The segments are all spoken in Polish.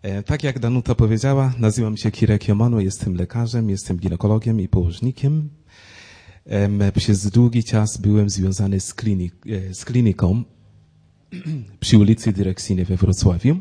Tak jak Danuta powiedziała, nazywam się Kirek Jomano, jestem lekarzem, jestem ginekologiem i położnikiem. Przez długi czas byłem związany z kliniką przy ulicy Dyrekcyjnej we Wrocławiu.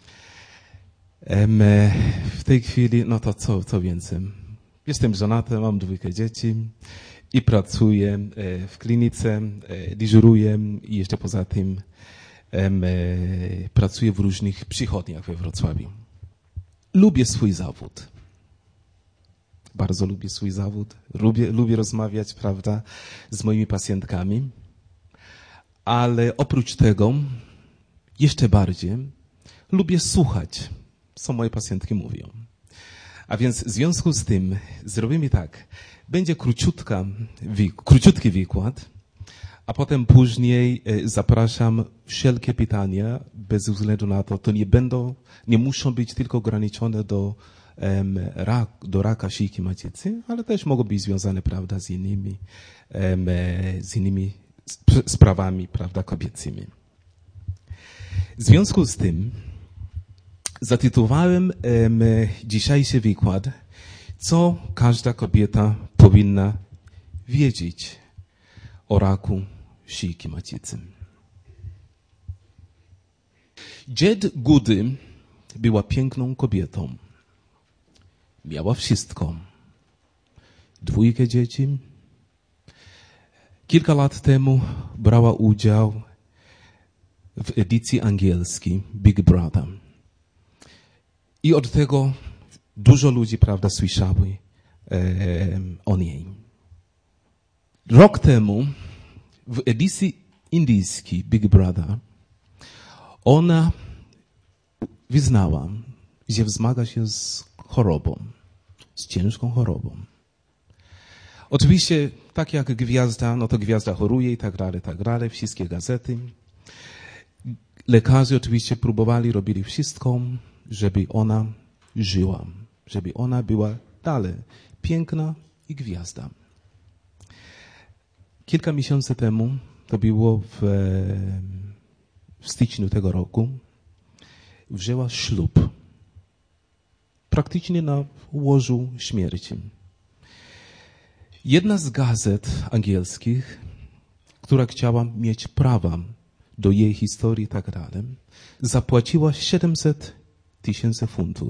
W tej chwili, no to co więcej. Jestem żonaty, mam 2 dzieci i pracuję w klinice, dyżuruję i jeszcze poza tym pracuję w różnych przychodniach we Wrocławiu. Lubię swój zawód. Bardzo lubię swój zawód. Lubię rozmawiać, prawda, z moimi pacjentkami. Ale oprócz tego, jeszcze bardziej, lubię słuchać, co moje pacjentki mówią. A więc w związku z tym zrobimy tak. Będzie króciutki wykład, a potem później zapraszam wszelkie pytania, bez względu na to, nie muszą być tylko ograniczone do raka szyjki macicy, ale też mogą być związane, prawda, z innymi sprawami, prawda, kobiecymi. W związku z tym zatytułowałem dzisiejszy wykład, co każda kobieta powinna wiedzieć o raku szyjki macicy. Jade Goody była piękną kobietą. Miała wszystko. 2 dzieci. Kilka lat temu brała udział w edycji angielskiej Big Brother. I od tego dużo ludzi, prawda, słyszały o niej. Rok temu w edycji indyjskiej Big Brother ona wyznała, że zmaga się z chorobą, z ciężką chorobą. Oczywiście, tak jak gwiazda, no to gwiazda choruje i tak dalej, wszystkie gazety. Lekarze oczywiście próbowali, robili wszystko, żeby ona żyła, żeby ona była dalej piękna i gwiazda. Kilka miesięcy temu, to było w styczniu tego roku, wzięła ślub. Praktycznie na łożu śmierci. Jedna z gazet angielskich, która chciała mieć prawa do jej historii i tak dalej, zapłaciła 700,000 funtów.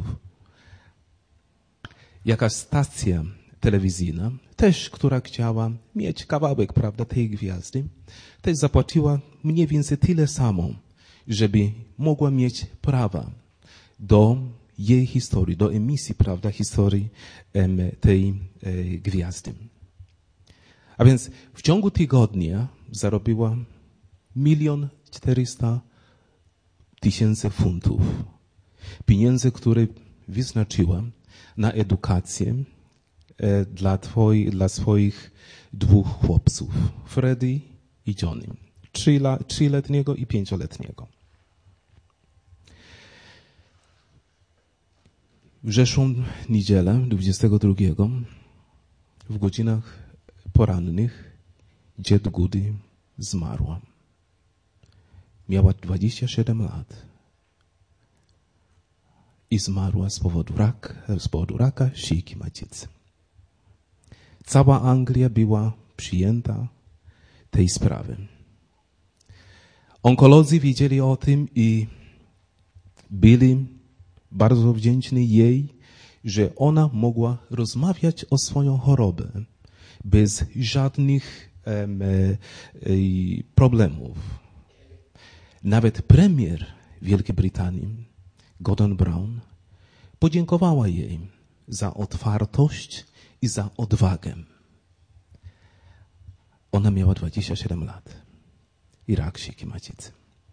Jakaś stacja telewizyjna, też, która chciała mieć kawałek, prawda, tej gwiazdy, też zapłaciła mniej więcej tyle samo, żeby mogła mieć prawa do jej historii, do emisji, prawda, historii tej gwiazdy. A więc w ciągu tygodnia zarobiła 1,400,000 funtów. Pieniędzy, które wyznaczyła na edukację dla swoich 2 chłopców, Freddy i Johnny, 3-letniego i 5-letniego. W zeszłą niedzielę, 22, w godzinach porannych, Jade Goody zmarła. Miała 27 lat i zmarła z powodu raka szyjki macicy. Cała Anglia była przyjęta tej sprawy. Onkolodzy wiedzieli o tym i byli bardzo wdzięczni jej, że ona mogła rozmawiać o swoją chorobę bez żadnych problemów. Nawet premier Wielkiej Brytanii, Gordon Brown, podziękowała jej za otwartość i za odwagę. Ona miała 27 lat i rak szyjki macicy.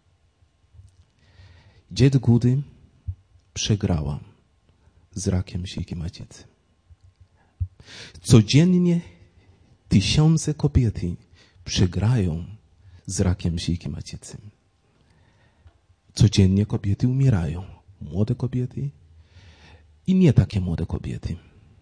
Jade Goody przegrała z rakiem szyjki macicy. Codziennie tysiące kobiet przegrają z rakiem szyjki macicy. Codziennie kobiety umierają. Młode kobiety i nie takie młode kobiety.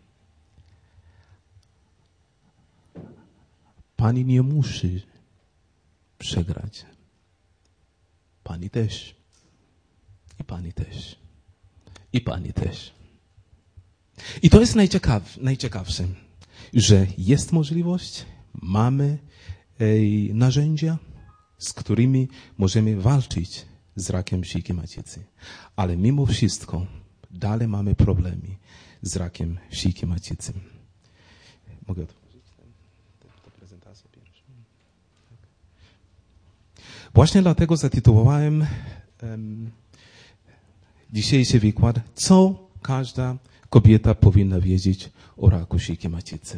Pani nie musi przegrać. Pani też. I pani też. I pani też. I to jest najciekawsze, że jest możliwość, mamy narzędzia, z którymi możemy walczyć z rakiem szyjki macicy. Ale mimo wszystko dalej mamy problemy z rakiem szyjki macicy. Mogę otworzyć tę prezentację pierwszą? Właśnie dlatego zatytułowałem dzisiejszy wykład, co każda kobieta powinna wiedzieć o raku szyjki macicy.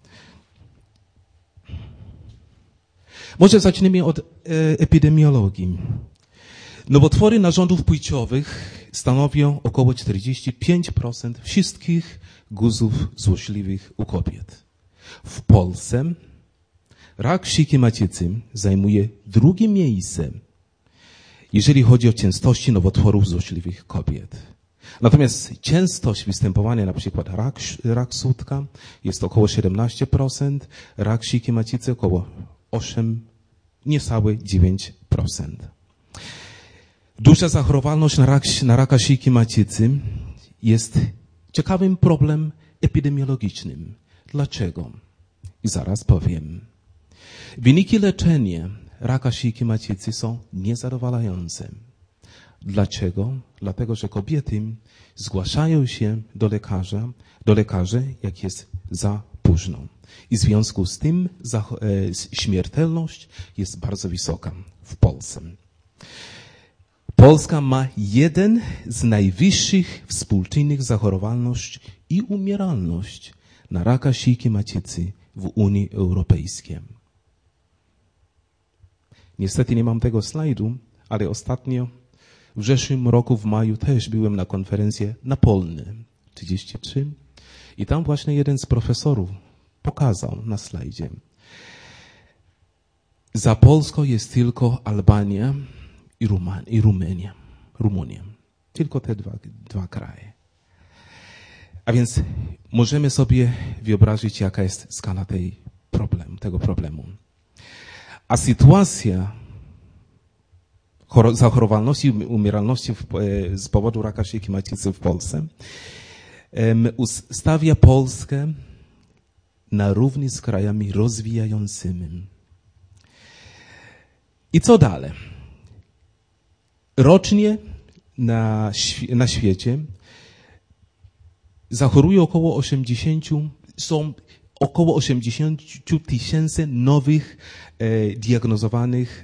Może zaczniemy od epidemiologii. Nowotwory narządów płciowych stanowią około 45% wszystkich guzów złośliwych u kobiet. W Polsce rak szyjki macicy zajmuje drugie miejsce, jeżeli chodzi o częstości nowotworów złośliwych kobiet. Natomiast częstość występowania, na przykład rak sutka, jest około 17%, rak szyjki macicy około 8%, niecałe 9%. Duża zachorowalność na raka szyjki macicy jest ciekawym problemem epidemiologicznym. Dlaczego? I zaraz powiem. Wyniki leczenia raka szyjki macicy są niezadowalające. Dlaczego? Dlatego, że kobiety zgłaszają się do lekarzy, jak jest za późno. I w związku z tym śmiertelność jest bardzo wysoka w Polsce. Polska ma jeden z najwyższych współczynnych zachorowalności i umieralność na raka szyjki macicy w Unii Europejskiej. Niestety nie mam tego slajdu, ale ostatnio w zeszłym roku w maju też byłem na konferencji Napolny 33 i tam właśnie jeden z profesorów pokazał na slajdzie. Za Polską jest tylko Albania i Rumunia. Tylko te dwa kraje. A więc możemy sobie wyobrazić, jaka jest skala tego problemu. A sytuacja zachorowalności i umieralności z powodu raka szyjki macicy w Polsce stawia Polskę na równi z krajami rozwijającymi. I co dalej? Rocznie na świecie zachoruje są około 80 tysięcy nowych diagnozowanych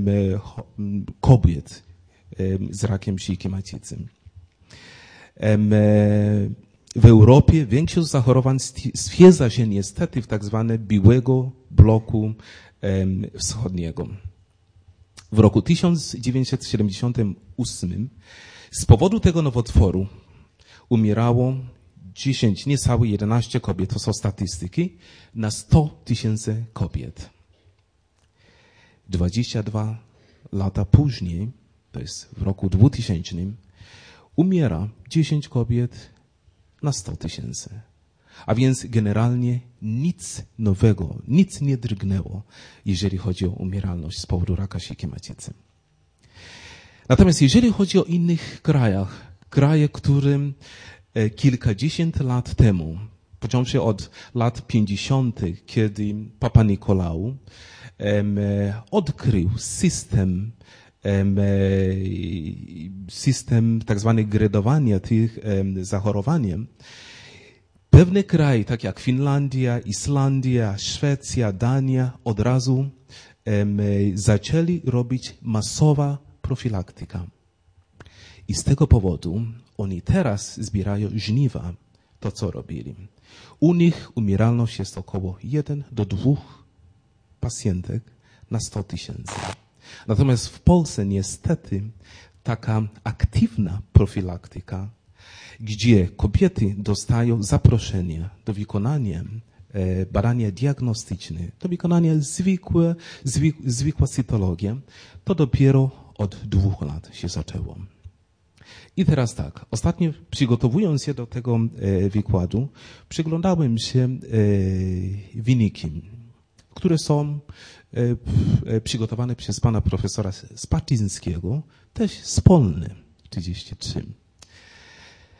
kobiet z rakiem szyjki macicy. W Europie większość zachorowań stwierdza się niestety w tak zwanym byłego bloku wschodniego. W roku 1978 z powodu tego nowotworu umierało 10, niecałe 11 kobiet, to są statystyki, na 100 tysięcy kobiet. 22 lata później, to jest w roku 2000, umiera 10 kobiet na 100 tysięcy. A więc generalnie nic nowego, nic nie drgnęło, jeżeli chodzi o umieralność z powodu raka szyjki macicy. Natomiast jeżeli chodzi o innych krajach, kraje, którym kilkadziesiąt lat temu, począwszy od lat 50., kiedy Papa Nikolał odkrył system tak zwanego gradowania tych zachorowań, pewne kraje, tak jak Finlandia, Islandia, Szwecja, Dania, od razu zaczęli robić masowa profilaktyka. I z tego powodu oni teraz zbierają żniwa, to co robili. U nich umieralność jest około 1 do 2 pacjentek na 100 tysięcy. Natomiast w Polsce niestety taka aktywna profilaktyka, gdzie kobiety dostają zaproszenie do wykonania badania diagnostyczne, do wykonania zwykła cytologia, to dopiero od 2 lat się zaczęło. I teraz tak, ostatnio przygotowując się do tego wykładu, przyglądałem się wyniki, które są przygotowane przez pana profesora Spaczyńskiego, też z Polny 33.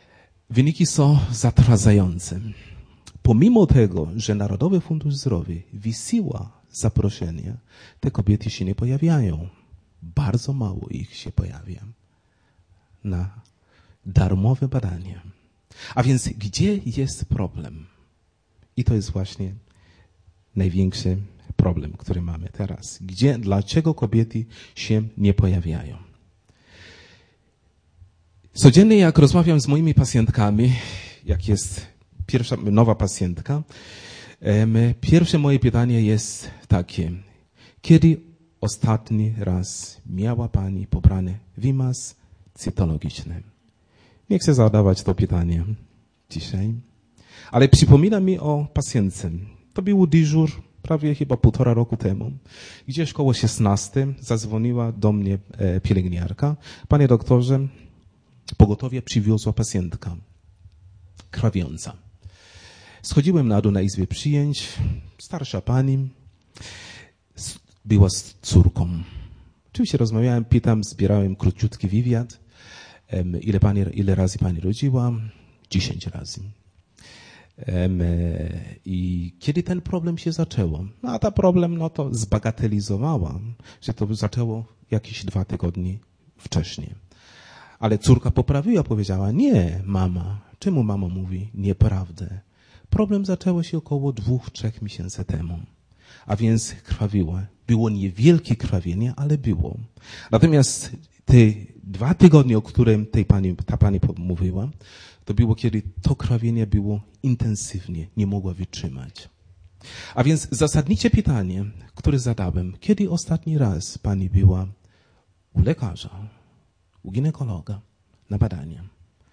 Wyniki są zatrważające. Pomimo tego, że Narodowy Fundusz Zdrowia wysyła zaproszenia, te kobiety się nie pojawiają. Bardzo mało ich się pojawia na darmowe badania. A więc gdzie jest problem? I to jest właśnie największy problem, który mamy teraz. Dlaczego kobiety się nie pojawiają? Codziennie jak rozmawiam z moimi pacjentkami, jak jest pierwsza nowa pacjentka, pierwsze moje pytanie jest takie. Kiedy ostatni raz miała Pani pobrany wymaz cytologiczny? Nie chcę zadawać to pytanie dzisiaj, ale przypomina mi o pacjentce. To był dyżur prawie chyba 1,5 roku temu. Gdzieś koło 16 zadzwoniła do mnie pielęgniarka. Panie doktorze, pogotowie przywiozła pacjentka krwawiąca. Schodziłem na dół na izbie przyjęć. Starsza pani była z córką. Oczywiście rozmawiałem, pytam, zbierałem króciutki wywiad. Ile razy pani rodziła? 10 razy. I kiedy ten problem się zaczęło? No a ten problem, no to zbagatelizowała, że to zaczęło jakieś 2 tygodnie wcześniej. Ale córka poprawiła, powiedziała, nie, mama. Czemu mama mówi nieprawdę? Problem zaczęło się około 2-3 miesięcy temu. A więc krwawiła. Było niewielkie krwawienie, ale było. Natomiast te 2 tygodnie, o którym ta pani mówiła, to było, kiedy to krwawienie było intensywnie, nie mogła wytrzymać. A więc zasadnicze pytanie, które zadałem, kiedy ostatni raz pani była u lekarza, u ginekologa na badania?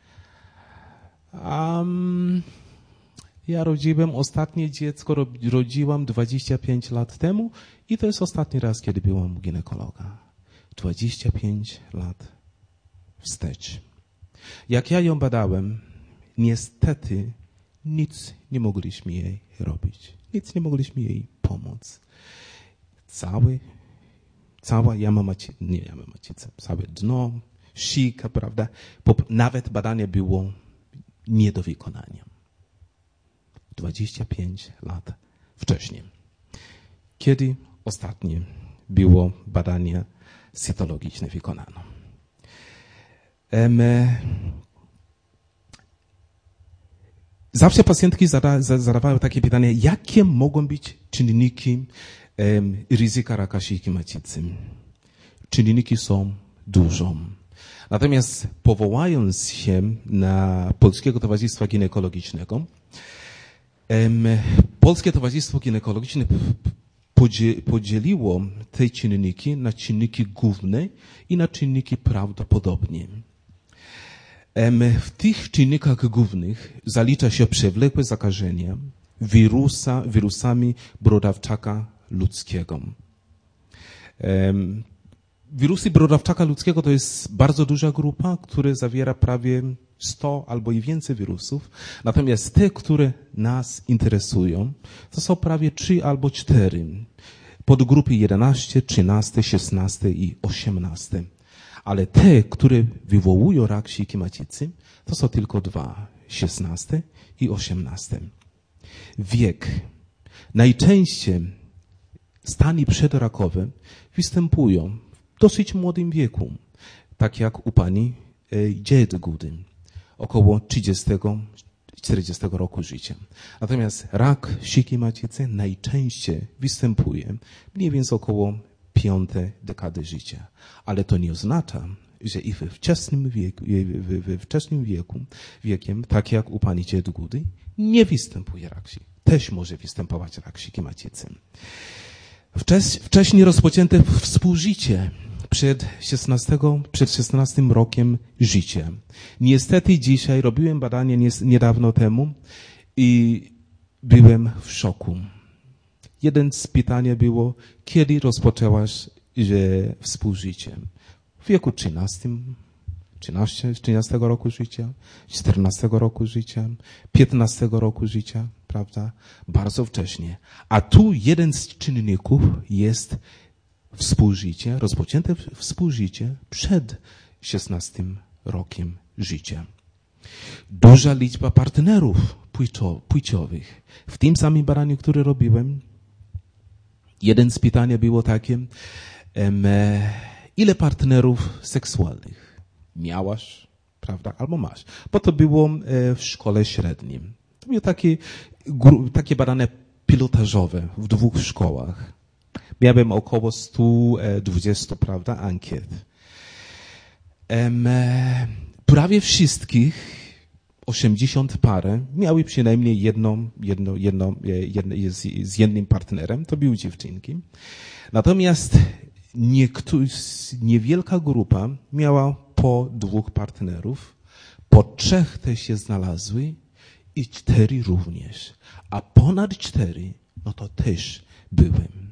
Ja rodziłem ostatnie dziecko, rodziłam 25 lat temu i to jest ostatni raz, kiedy byłam u ginekologa. 25 lat wstecz. Jak ja ją badałem, niestety nic nie mogliśmy jej robić. Nic nie mogliśmy jej pomóc. Całe dno, szyjka, prawda? Nawet badanie było nie do wykonania. 25 lat wcześniej. Kiedy ostatnie było badanie cytologiczne wykonano? Zawsze pacjentki zadawały takie pytanie, jakie mogą być czynniki ryzyka raka szyjki macicy? Czynniki są dużo. Natomiast powołując się na Polskiego Towarzystwa Ginekologicznego, Polskie Towarzystwo Ginekologiczne podzieliło te czynniki na czynniki główne i na czynniki prawdopodobne. W tych czynnikach głównych zalicza się przewlekłe zakażenia wirusami brodawczaka ludzkiego. Wirusy brodawczaka ludzkiego to jest bardzo duża grupa, która zawiera prawie 100 albo i więcej wirusów. Natomiast te, które nas interesują, to są prawie 3 albo 4. Podgrupy 11, 13, 16 i 18. Ale te, które wywołują rak szyjki macicy, to są tylko 2. 16 i 18. Wiek. Najczęściej stany przedrakowe występują w dosyć młodym wieku, tak jak u pani Jade Gooding, około 30-40 roku życia. Natomiast rak szyjki macicy najczęściej występuje mniej więcej około 5. dekady życia. Ale to nie oznacza, że i we wczesnym wiekiem, tak jak u pani Jade Gooding, nie występuje rak szyjki. Też może występować rak szyjki macicy. Wcześniej rozpoczęte współżycie przed 16 rokiem życia. Niestety dzisiaj robiłem badanie niedawno temu i byłem w szoku. Jeden z pytań było, kiedy rozpoczęłaś współżycie? W wieku 13 roku życia, 14 roku życia, 15 roku życia, prawda? Bardzo wcześnie. A tu jeden z czynników jest współżycie, rozpoczęte współżycie przed 16 rokiem życia. Duża liczba partnerów płciowych. W tym samym badaniu, które robiłem, jeden z pytań było takie, ile partnerów seksualnych miałaś, prawda, albo masz? Bo to było w szkole średniej. To były takie badania pilotażowe w 2 szkołach. Miałem około 120, prawda, ankiet. Prawie wszystkich 80 parę miały przynajmniej jedno z jednym partnerem, to były dziewczynki. Natomiast niewielka grupa miała po 2 partnerów, po 3 też się znalazły i 4 również. A ponad 4, no to też byłem.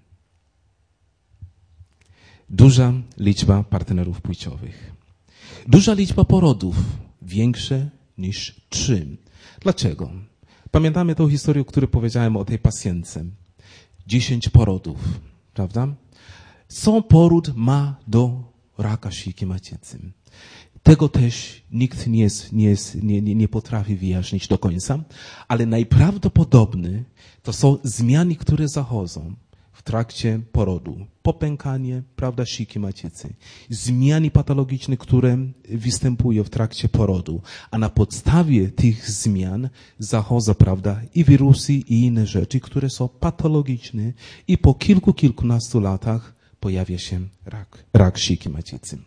Duża liczba partnerów płciowych. Duża liczba porodów, większe niż 3. Dlaczego? Pamiętamy tą historię, o której powiedziałem o tej pacjentce. 10 porodów, prawda? Co poród ma do raka szyjki macicy? Tego też nikt nie potrafi wyjaśnić do końca, ale najprawdopodobniej to są zmiany, które zachodzą w trakcie porodu. Popękanie, prawda, szyjki macicy. Zmiany patologiczne, które występują w trakcie porodu. A na podstawie tych zmian zachodzą, prawda, i wirusy, i inne rzeczy, które są patologiczne i po kilkunastu latach pojawia się rak szyjki macicy.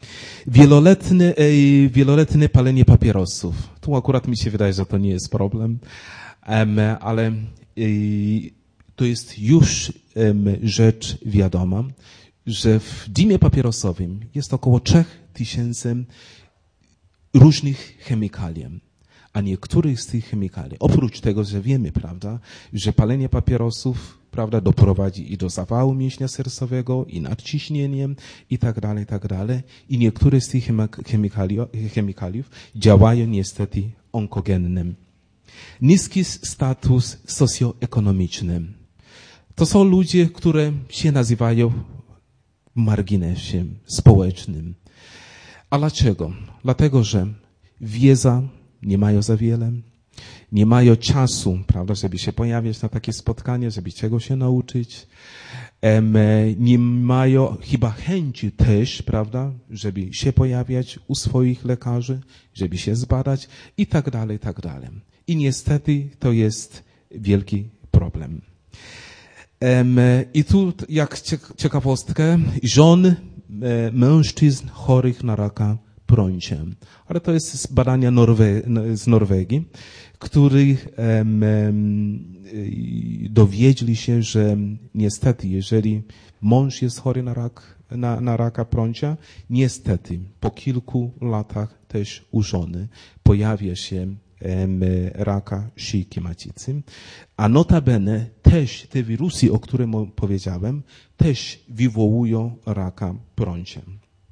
Wieloletnie palenie papierosów. Tu akurat mi się wydaje, że to nie jest problem, ale to jest już rzecz wiadoma, że w dymie papierosowym jest około 3000 różnych chemikali. A niektórych z tych chemikali, oprócz tego, że wiemy, prawda, że palenie papierosów, prawda, doprowadzi i do zawału mięśnia sercowego, i nadciśnieniem, i tak dalej, i niektóre z tych chemikaliów działają niestety onkogennym. Niski status socjoekonomiczny. To są ludzie, które się nazywają w marginesie społecznym. A dlaczego? Dlatego, że wiedza nie mają za wiele, nie mają czasu, prawda, żeby się pojawiać na takie spotkanie, żeby czegoś się nauczyć. Nie mają chyba chęci też, prawda, żeby się pojawiać u swoich lekarzy, żeby się zbadać i tak dalej, i tak dalej. I niestety to jest wielki problem. I tu, jak ciekawostkę, żon mężczyzn chorych na raka prącia. Ale to jest z badania z Norwegii, których dowiedzieli się, że niestety, jeżeli mąż jest chory na raka prącia, niestety po kilku latach też u żony pojawia się raka szyjki macicy. A notabene też te wirusy, o których powiedziałem, też wywołują raka prącia.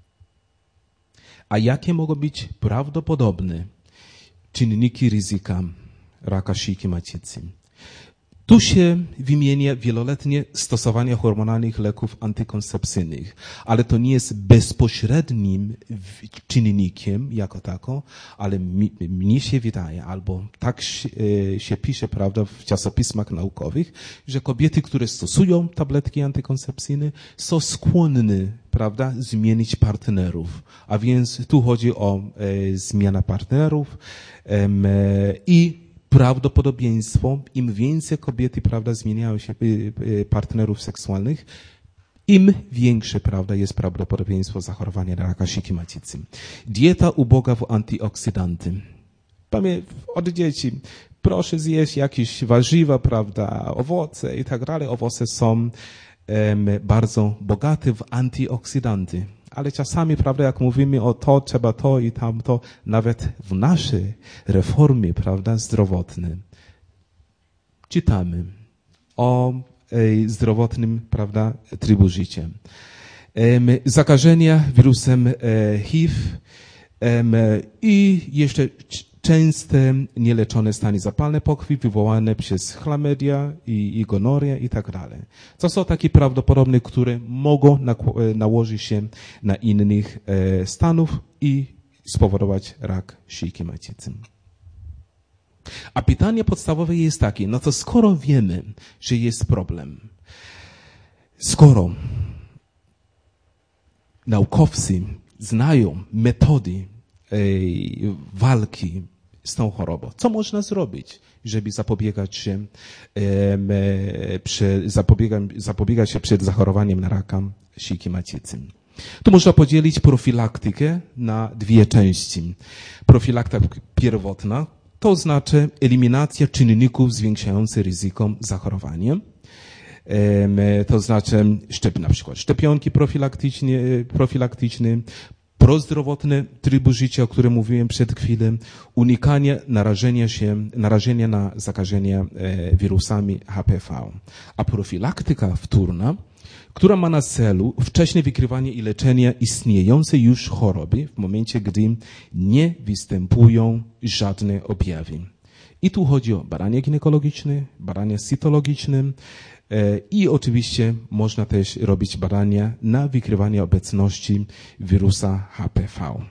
A jakie mogą być prawdopodobne czynniki ryzyka raka szyjki macicy? Tu się wymienia wieloletnie stosowanie hormonalnych leków antykoncepcyjnych, ale to nie jest bezpośrednim czynnikiem jako tako, ale mnie się wydaje, albo tak się pisze, prawda, w czasopismach naukowych, że kobiety, które stosują tabletki antykoncepcyjne, są skłonne, prawda, zmienić partnerów. A więc tu chodzi o zmianę partnerów i prawdopodobieństwo, im więcej kobiety, prawda, zmieniają się partnerów seksualnych, im większe, prawda, jest prawdopodobieństwo zachorowania na raka szyjki macicy. Dieta uboga w antyoksydanty. Od dzieci, proszę zjeść jakieś warzywa, prawda, owoce i tak dalej. Owoce są bardzo bogate w antyoksydanty. Ale czasami, prawda, jak mówimy o to, trzeba to i tamto, nawet w naszej reformie, prawda, zdrowotnej, czytamy o zdrowotnym, prawda, trybu życia. Zakażenia wirusem HIV i jeszcze częste nieleczone stany zapalne pokrwi wywołane przez chlamydia i gonorię i tak dalej. To są takie prawdopodobne, które mogą nałożyć się na innych stanów i spowodować rak szyjki macicy. A pytanie podstawowe jest takie, no to skoro wiemy, że jest problem, skoro naukowcy znają metody walki z tą chorobą, co można zrobić, żeby zapobiegać się przed zachorowaniem na raka szyjki macicy? Tu można podzielić profilaktykę na dwie części. Profilaktyka pierwotna, to znaczy eliminacja czynników zwiększających ryzyko zachorowania. To znaczy na przykład szczepionki profilaktyczne, prozdrowotne trybu życia, o którym mówiłem przed chwilą, unikanie narażenia na zakażenie wirusami HPV. A profilaktyka wtórna, która ma na celu wcześniej wykrywanie i leczenie istniejącej już choroby w momencie, gdy nie występują żadne objawy. I tu chodzi o badania ginekologiczne, badania cytologiczne i oczywiście można też robić badania na wykrywanie obecności wirusa HPV.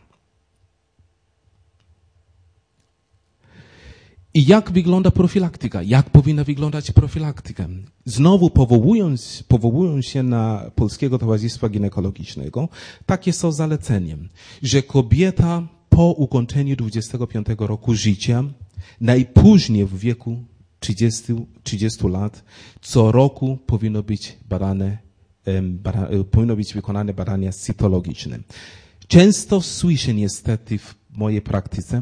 I jak wygląda profilaktyka? Jak powinna wyglądać profilaktyka? Znowu powołując się na Polskiego Towarzystwa Ginekologicznego, takie są zalecenia, że kobieta po ukończeniu 25 roku życia, najpóźniej w wieku 30 lat, co roku powinno być wykonane badania cytologiczne. Często słyszę niestety w mojej praktyce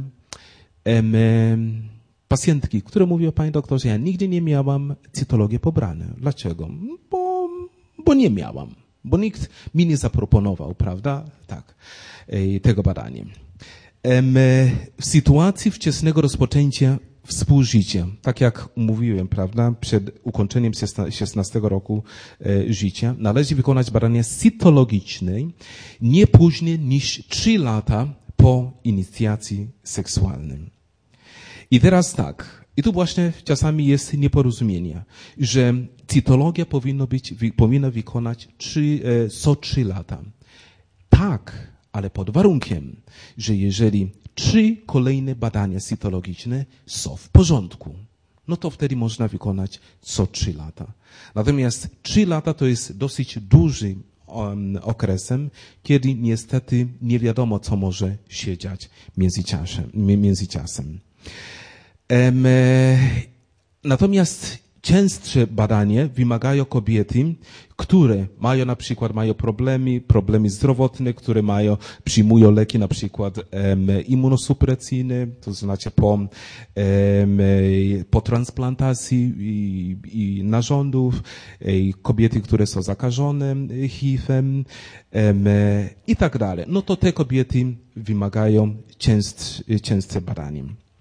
pacjentki, które mówią: panie doktorze, ja nigdy nie miałam cytologii pobrane. Dlaczego? Bo nie miałam. Bo nikt mi nie zaproponował, prawda? Tak, tego badania. W sytuacji wczesnego rozpoczęcia współżycia, tak jak mówiłem, prawda, przed ukończeniem 16 roku życia, należy wykonać badania cytologiczne nie później niż 3 lata po inicjacji seksualnej. I teraz tak, i tu właśnie czasami jest nieporozumienie, że cytologia powinna wykonać co 3 lata. Tak, ale pod warunkiem, że jeżeli 3 kolejne badania cytologiczne są w porządku, no to wtedy można wykonać co 3 lata. Natomiast 3 lata to jest dosyć duży okresem, kiedy niestety nie wiadomo, co może się dziać w międzyczasem. Natomiast częstsze badania wymagają kobiety, które mają problemy zdrowotne, które przyjmują leki na przykład immunosupresyjne, to znaczy po transplantacji i narządów, kobiety, które są zakażone HIV-em i tak dalej. No to te kobiety wymagają częstsze badania.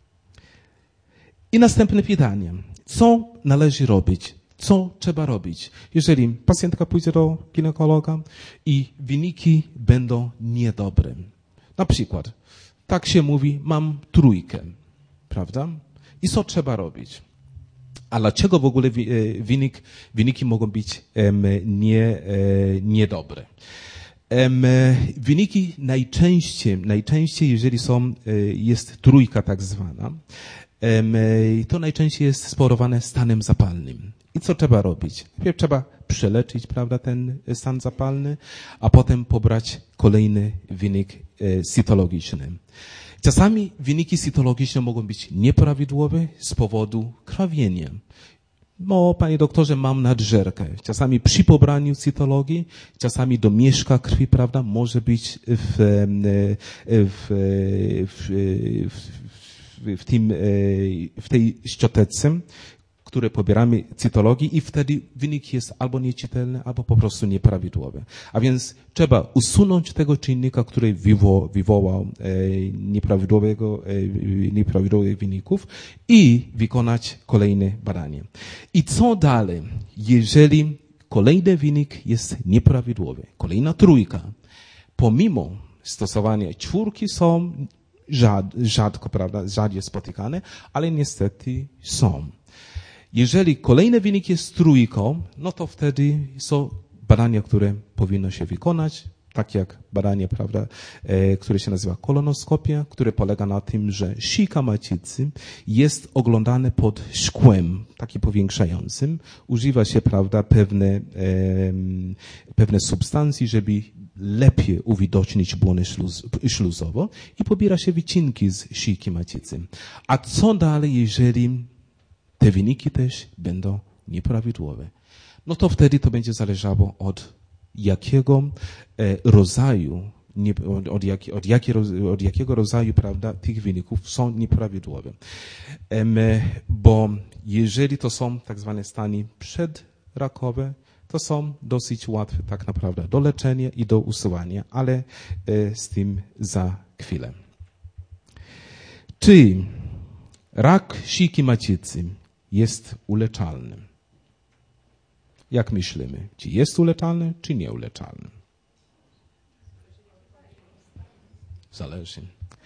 I następne pytanie. Co należy robić? Co trzeba robić? Jeżeli pacjentka pójdzie do ginekologa i wyniki będą niedobre. Na przykład, tak się mówi, mam 3, prawda? I co trzeba robić? A dlaczego w ogóle wyniki mogą być niedobre? Wyniki najczęściej, jeżeli jest 3 tak zwana, to najczęściej jest spowodowane stanem zapalnym. I co trzeba robić? Najpierw trzeba przeleczyć, prawda, ten stan zapalny, a potem pobrać kolejny wynik cytologiczny. Czasami wyniki cytologiczne mogą być nieprawidłowe z powodu krwawienia. Panie doktorze, mam nadżerkę. Czasami przy pobraniu cytologii, czasami domieszka krwi, prawda, może być w tej szczoteczce, które pobieramy cytologii i wtedy wynik jest albo nieczytelny, albo po prostu nieprawidłowy. A więc trzeba usunąć tego czynnika, który wywołał nieprawidłowych wyników i wykonać kolejne badanie. I co dalej, jeżeli kolejny wynik jest nieprawidłowy? Kolejna 3, pomimo stosowania 4 są rzadko, prawda, rzadziej spotykane, ale niestety są. Jeżeli kolejny wynik jest 3, no to wtedy są badania, które powinno się wykonać, tak jak badanie, prawda, które się nazywa kolonoskopia, które polega na tym, że szyjka macicy jest oglądane pod szkłem, takim powiększającym. Używa się, prawda, pewne substancji, żeby lepiej uwidocznić błonę śluzową i pobiera się wycinki z szyjki macicy. A co dalej, jeżeli te wyniki też będą nieprawidłowe? No to wtedy to będzie zależało od jakiego rodzaju, od jakiego rodzaju, prawda, tych wyników są nieprawidłowe. Bo jeżeli to są tak zwane stany przedrakowe, to są dosyć łatwe tak naprawdę do leczenia i do usuwania, ale z tym za chwilę. Czy rak szyjki macicy jest uleczalny? Jak myślimy? Czy jest uleczalny, czy nieuleczalny? Zależy.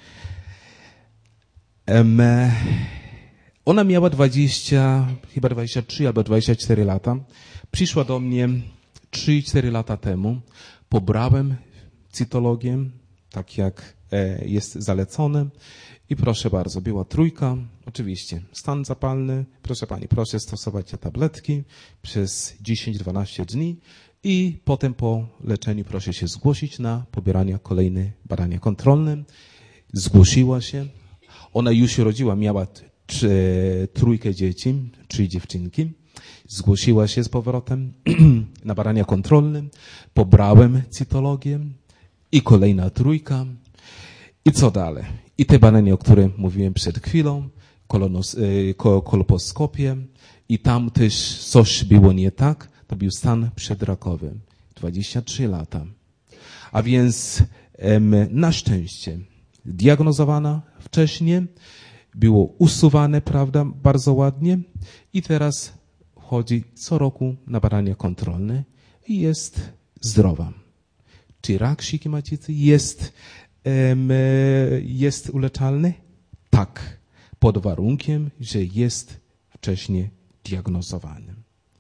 Ona miała chyba 23 albo 24 lata. Przyszła do mnie 3-4 lata temu. Pobrałem cytologię, tak jak jest zalecone. I proszę bardzo, była 3. Oczywiście stan zapalny. Proszę pani, proszę stosować te tabletki przez 10-12 dni i potem po leczeniu proszę się zgłosić na pobieranie kolejne badania kontrolne. Zgłosiła się. Ona już się rodziła, miała 3 dzieci, 3 dziewczynki. Zgłosiła się z powrotem na badania kontrolne. Pobrałem cytologię i kolejna 3. I co dalej? I te badania, o których mówiłem przed chwilą, kolonoskopię i tam też coś było nie tak, to był stan przedrakowy, 23 lata. A więc na szczęście diagnozowana wcześniej, było usuwane, prawda, bardzo ładnie i teraz chodzi co roku na badania kontrolne i jest zdrowa. Czy rak szyjki macicy jest uleczalny? Tak, pod warunkiem, że jest wcześniej diagnozowany.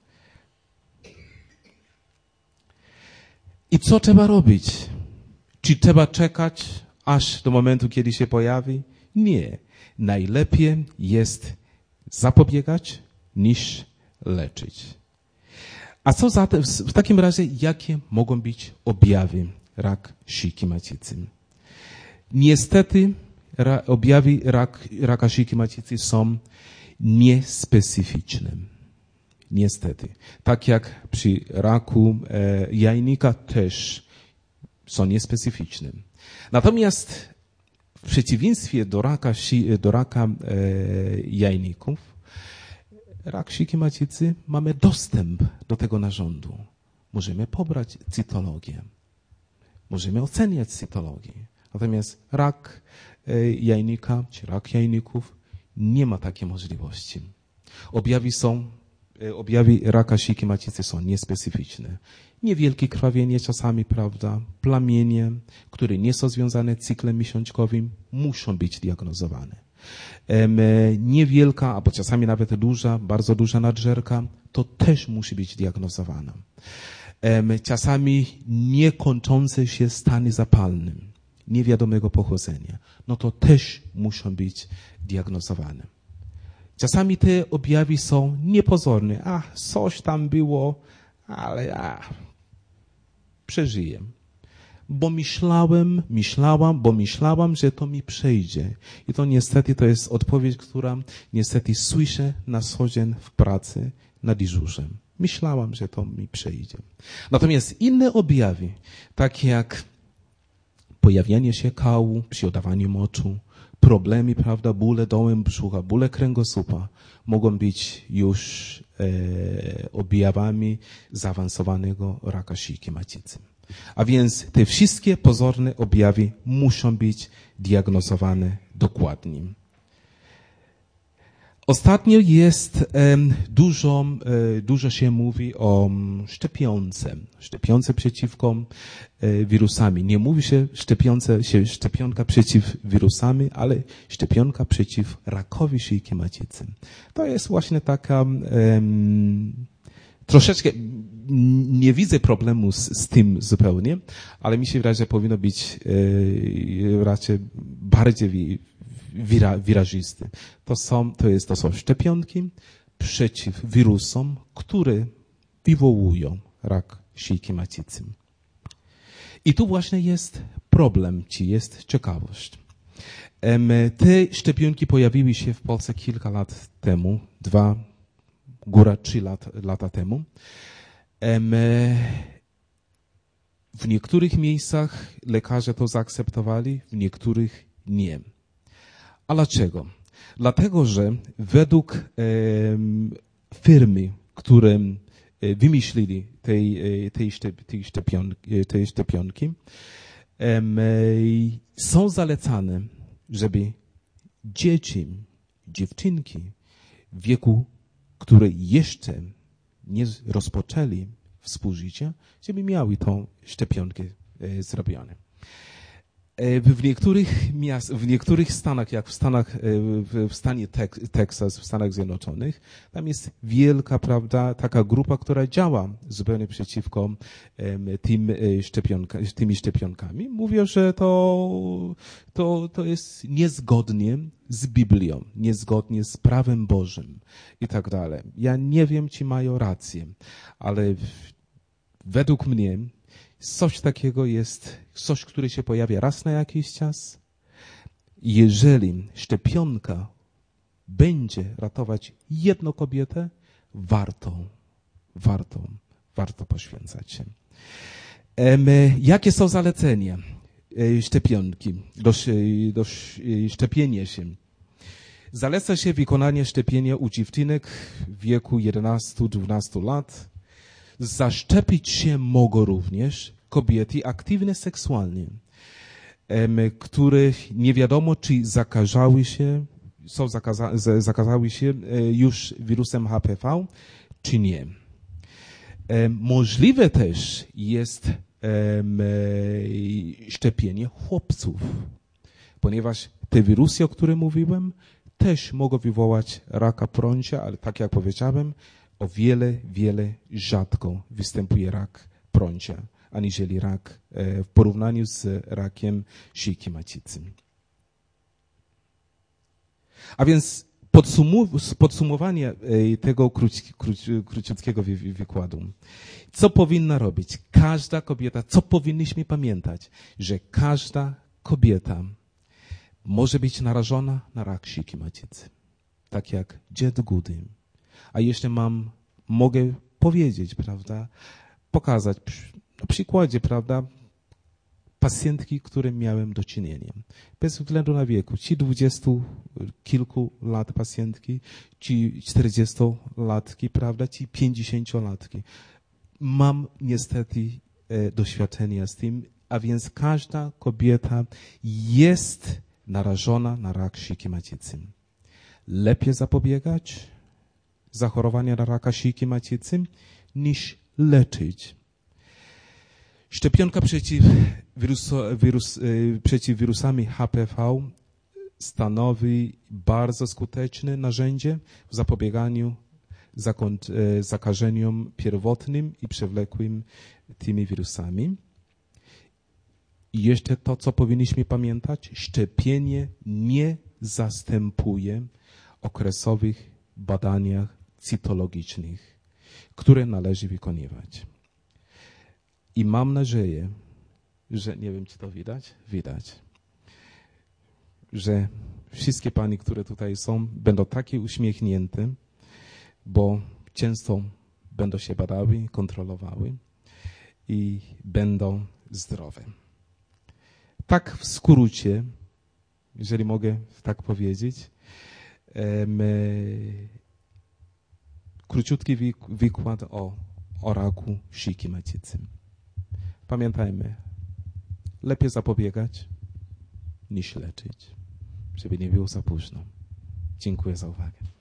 I co trzeba robić? Czy trzeba czekać aż do momentu, kiedy się pojawi? Nie. Najlepiej jest zapobiegać niż leczyć. A co zatem, w takim razie, jakie mogą być objawy rak szyjki macicy? Niestety objawy raka szyjki macicy są niespecyficzne. Niestety. Tak jak przy raku jajnika też są niespecyficzne. Natomiast w przeciwieństwie do raka jajników, rak szyjki macicy mamy dostęp do tego narządu. Możemy pobrać cytologię. Możemy oceniać cytologię. Natomiast rak jajnika, czy rak jajników nie ma takiej możliwości. Objawy raka szyjki macicy są niespecyficzne. Niewielkie krwawienie czasami, prawda, plamienie, które nie są związane z cyklem miesiączkowym, muszą być diagnozowane. Niewielka, albo czasami nawet duża, bardzo duża nadżerka, to też musi być diagnozowana. Czasami niekończące się stany zapalne, niewiadomego pochodzenia, no to też muszą być diagnozowane. Czasami te objawy są niepozorne. Coś tam było, ale przeżyję. Bo myślałam, że to mi przejdzie. I to niestety to jest odpowiedź, która niestety słyszę na co dzień w pracy, na dyżurze. Myślałam, że to mi przejdzie. Natomiast inne objawy, takie jak pojawianie się kału przy oddawaniu moczu, problemy, prawda, bóle dołem brzucha, bóle kręgosłupa, mogą być już objawami zaawansowanego raka szyjki macicy. A więc te wszystkie pozorne objawy muszą być diagnozowane dokładnie. Ostatnio jest dużo się mówi o szczepionce przeciwko wirusami. Nie mówi się szczepionka przeciw wirusami, ale szczepionka przeciw rakowi szyjki macicy. To jest właśnie taka troszeczkę, nie widzę problemu z tym zupełnie, ale mi się wydaje, że powinno być raczej bardziej wyraziste. To są szczepionki przeciw wirusom, które wywołują rak szyjki macicy. I tu właśnie jest problem, czy jest ciekawość. Te szczepionki pojawiły się w Polsce kilka lat temu, 2, góra 3 lata temu. W niektórych miejscach lekarze to zaakceptowali, w niektórych nie. A dlaczego? Dlatego, że według firmy, które wymyślili tej szczepionki, są zalecane, żeby dzieci, dziewczynki w wieku, które jeszcze nie rozpoczęli współżycia, żeby miały tą szczepionkę zrobione. W niektórych stanach, jak w stanie Teksas, w Stanach Zjednoczonych, tam jest wielka, prawda, taka grupa, która działa zupełnie przeciwko tymi szczepionkami. Mówią, że to jest niezgodnie z Biblią, niezgodnie z prawem Bożym i tak dalej. Ja nie wiem, czy mają rację, ale według mnie coś takiego jest coś, które się pojawia raz na jakiś czas. Jeżeli szczepionka będzie ratować jedną kobietę, warto poświęcać się. Jakie są zalecenia szczepionki do szczepienia się? Zaleca się wykonanie szczepienia u dziewczynek w wieku 11-12 lat. Zaszczepić się mogą również kobiety aktywne seksualnie, które nie wiadomo, czy zakazały się już wirusem HPV, czy nie. Możliwe też jest szczepienie chłopców, ponieważ te wirusy, o których mówiłem, też mogą wywołać raka prącia, ale tak jak powiedziałem, o wiele rzadko występuje rak prącia, aniżeli rak w porównaniu z rakiem szyjki macicy. A więc podsumowanie tego króciutkiego wykładu. Co powinna robić każda kobieta? Co powinniśmy pamiętać? Że każda kobieta może być narażona na rak szyjki macicy. Tak jak dziad Gudy. A jeszcze mogę powiedzieć, prawda, pokazać na przykładzie, prawda, pacjentki, które miałem do czynienia. Bez względu na wieku, ci 20 kilku lat pacjentki, ci 40-latki, prawda, ci 50-latki. Mam niestety doświadczenia z tym, a więc każda kobieta jest narażona na rak szyjki macicy. Lepiej zapobiegać zachorowania na raka szyjki macicy niż leczyć. Szczepionka przeciw wirusami HPV stanowi bardzo skuteczne narzędzie w zapobieganiu zakażeniom pierwotnym i przewlekłym tymi wirusami. I jeszcze to, co powinniśmy pamiętać, szczepienie nie zastępuje okresowych badaniach cytologicznych, które należy wykonywać. I mam nadzieję, że, nie wiem, czy to widać, że wszystkie panie, które tutaj są, będą takie uśmiechnięte, bo często będą się badały, kontrolowały i będą zdrowe. Tak w skrócie, jeżeli mogę tak powiedzieć, króciutki wykład o raku szyjki macicy. Pamiętajmy, lepiej zapobiegać niż leczyć, żeby nie było za późno. Dziękuję za uwagę.